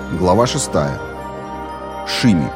Глава 6. Шими.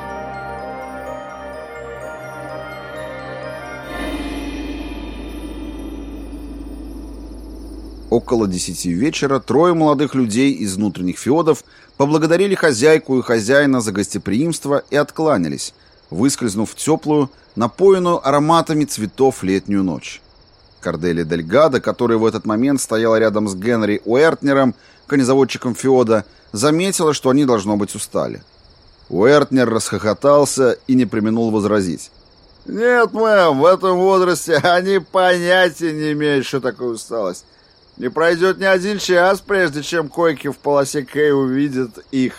Около 10 вечера трое молодых людей из внутренних феодов поблагодарили хозяйку и хозяина за гостеприимство и откланялись, выскользнув в теплую, напоенную ароматами цветов летнюю ночь. Корделия дель Гадо, которая в этот момент стояла рядом с Генри Уэртнером, конезаводчиком феода, заметила, что они, должно быть, устали. Уэртнер расхохотался и не преминул возразить. «Нет, мэм, в этом возрасте они понятия не имеют, что такое усталость. Не пройдет ни один час, прежде чем койки в полосе Кэй увидят их».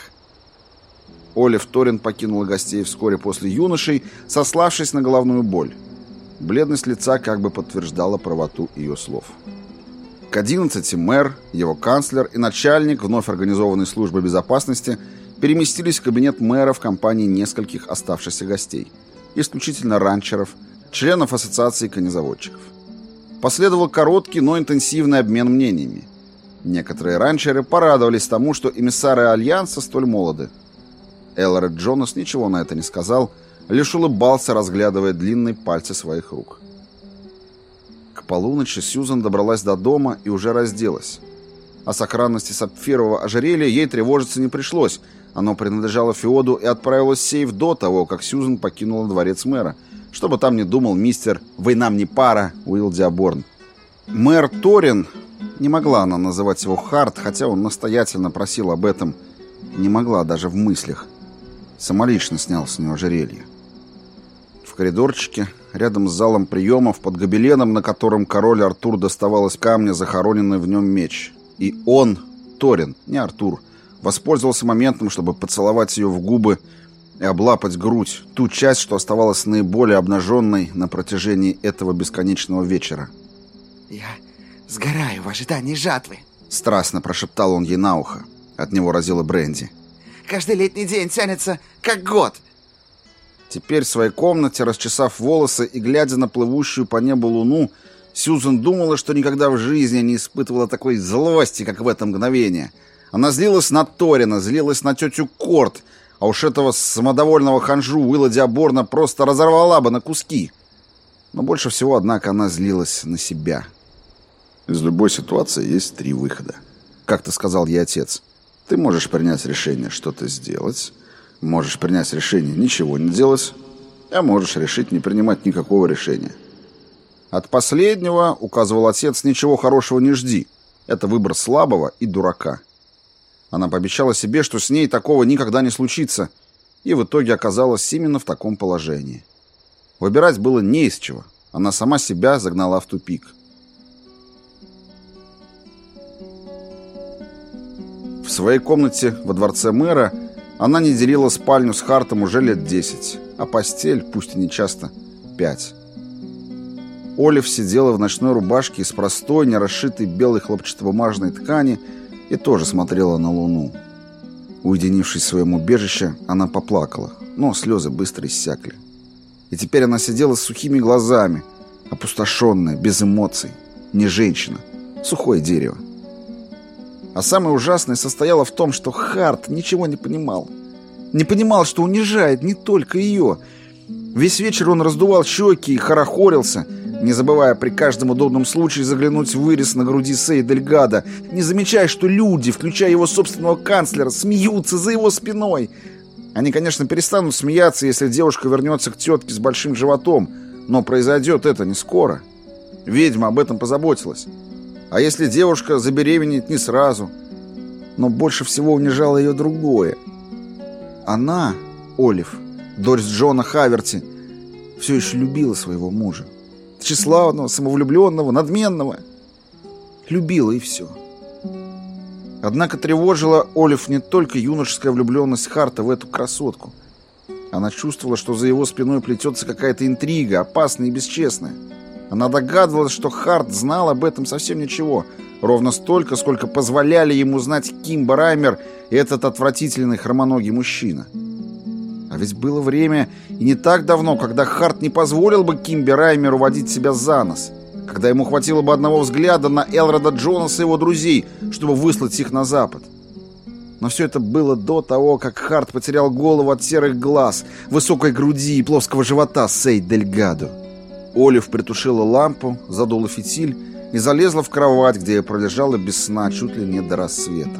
Олив Торин покинула гостей вскоре после юношей, сославшись на головную боль. Бледность лица как бы подтверждала правоту ее слов. К 11 мэр, его канцлер и начальник вновь организованной службы безопасности переместились в кабинет мэра в компании нескольких оставшихся гостей, исключительно ранчеров, членов ассоциации конезаводчиков. Последовал короткий, но интенсивный обмен мнениями. Некоторые ранчеры порадовались тому, что эмиссары Альянса столь молоды. Элред Джонас ничего на это не сказал, лишь улыбался, разглядывая длинные пальцы своих рук. К полуночи Сьюзан добралась до дома и уже разделась. О сохранности сапфирового ожерелья ей тревожиться не пришлось. Оно принадлежало феоду и отправилось в сейф до того, как Сьюзан покинула дворец мэра, чтобы там не думал мистер «Вы нам не пара» Уилл Диаборн. Мэр Торин, не могла она называть его Харт, хотя он настоятельно просил об этом, не могла даже в мыслях. Самолично снял с нее ожерелье. В коридорчике, рядом с залом приемов, под гобеленом, на котором король Артур доставал из камня захороненный в нем меч. И он, Торин, не Артур, воспользовался моментом, чтобы поцеловать ее в губы и облапать грудь, ту часть, что оставалась наиболее обнаженной на протяжении этого бесконечного вечера. «Я сгораю в ожидании жатвы», — страстно прошептал он ей на ухо. От него разило бренди. «Каждый летний день тянется, как год». Теперь в своей комнате, расчесав волосы и глядя на плывущую по небу луну, Сьюзан думала, что никогда в жизни не испытывала такой злости, как в это мгновение. Она злилась на Торина, злилась на тетю Корт, а уж этого самодовольного ханжу Уилла Диаборна просто разорвала бы на куски. Но больше всего, однако, она злилась на себя. «Из любой ситуации есть 3 выхода», — как-то сказал ей отец. «Ты можешь принять решение что-то сделать, можешь принять решение ничего не делать, а можешь решить не принимать никакого решения. От последнего, указывал отец, ничего хорошего не жди. Это выбор слабого и дурака». Она пообещала себе, что с ней такого никогда не случится, и в итоге оказалась именно в таком положении. Выбирать было не из чего. Она сама себя загнала в тупик. В своей комнате во дворце мэра она не делила спальню с Хартом уже лет 10, а постель, пусть и не часто, 5. Олив сидела в ночной рубашке из простой, не расшитой белой хлопчатобумажной ткани и тоже смотрела на луну. Уединившись в своем убежище, она поплакала, но слезы быстро иссякли. И теперь она сидела с сухими глазами, опустошенная, без эмоций, не женщина, сухое дерево. А самое ужасное состояло в том, что Харт ничего не понимал. Не понимал, что унижает не только ее. Весь вечер он раздувал щеки и хорохорился, не забывая при каждом удобном случае заглянуть в вырез на груди Сей дель Гадо, не замечая, что люди, включая его собственного канцлера, смеются за его спиной. Они, конечно, перестанут смеяться, если девушка вернется к тетке с большим животом, но произойдет это не скоро. Ведьма об этом позаботилась. А если девушка забеременеет не сразу? Но больше всего унижало ее другое. Она, Олив, дочь Джона Хаверти, все еще любила своего мужа. Тщеславного, самовлюбленного, надменного. Любила, и все. Однако тревожила Олив не только юношеская влюбленность Харта в эту красотку. Она чувствовала, что за его спиной плетется какая-то интрига, опасная и бесчестная. Она догадывалась, что Харт знал об этом совсем ничего, ровно столько, сколько позволяли ему знать Кимба Раймер и этот отвратительный хромоногий мужчина. А ведь было время, и не так давно, когда Харт не позволил бы Кимбе Раймеру водить себя за нос, когда ему хватило бы одного взгляда на Элреда Джонаса и его друзей, чтобы выслать их на запад. Но все это было до того, как Харт потерял голову от серых глаз, высокой груди и плоского живота Сейд Дельгадо. Олив притушила лампу, задула фитиль и залезла в кровать, где я пролежала без сна чуть ли не до рассвета.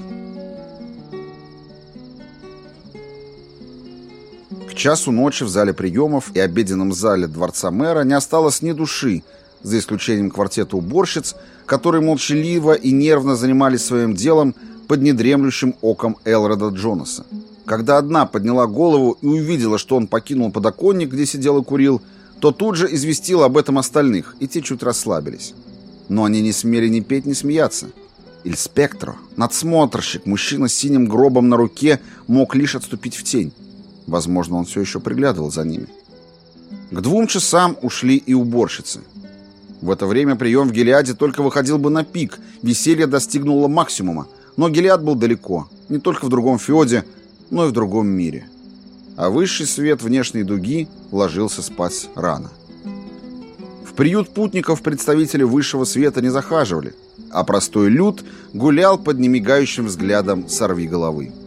К часу ночи в зале приемов и обеденном зале дворца мэра не осталось ни души, за исключением квартета уборщиц, которые молчаливо и нервно занимались своим делом под недремлющим оком Элрода Джонаса. Когда одна подняла голову и увидела, что он покинул подоконник, где сидел и курил, то тут же известила об этом остальных, и те чуть расслабились. Но они не смели ни петь, ни смеяться. Иль Спектро, надсмотрщик, мужчина с синим гробом на руке, мог лишь отступить в тень. Возможно, он все еще приглядывал за ними. К 2 часам ушли и уборщицы. В это время прием в Гилеаде только выходил бы на пик, веселье достигнуло максимума, но Гилеад был далеко, не только в другом феоде, но и в другом мире. А высший свет внешней дуги ложился спать рано. В приют путников представители высшего света не захаживали, а простой люд гулял под немигающим взглядом сорвиголовы.